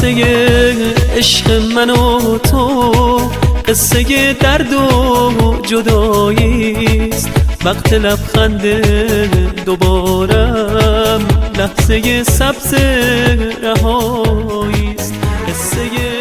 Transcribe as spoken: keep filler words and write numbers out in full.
قصه عشق من و تو قصه درد و جداییست. وقت لبخند دوبارم لحظه سبز رهاییست. قصه